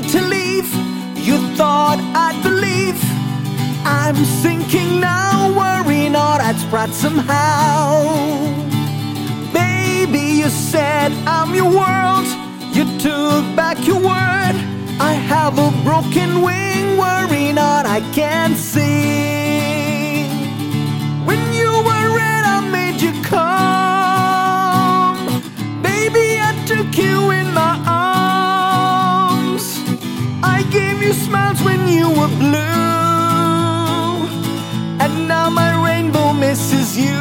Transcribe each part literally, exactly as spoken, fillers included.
to leave. You thought I'd believe. I'm sinking now, worry not, I'd spread somehow. Baby, you said I'm your world. You took back your word. I have a broken wing, worry not, I can't sing. When you were red, I made you come. Baby, I took you in my arms. I gave you smiles when you were blue, and now my rainbow misses you.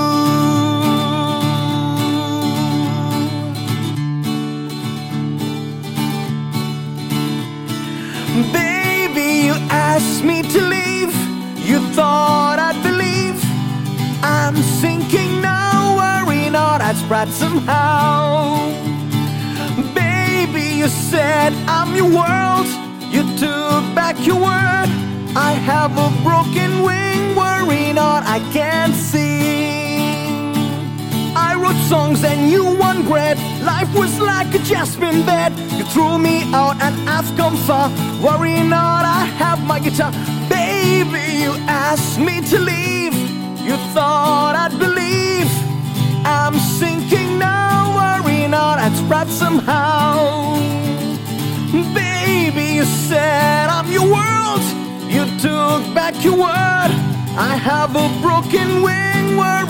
Baby, you asked me to leave. You thought I'd believe. I'm sinking now, worry not, I'd spread somehow. Baby, you said I'm your world. You took back your word. I have a broken wing, worry not, I can't sing. I wrote songs and you won great. Life was like a jasmine bed. You threw me out and I've come far. Worry not, I have my guitar. Baby, you asked me to leave. You thought I'd believe. I'm sinking now, worry not, I'd spread somehow. Baby, you said I'm your world. You took back your word. I have a broken wing, worry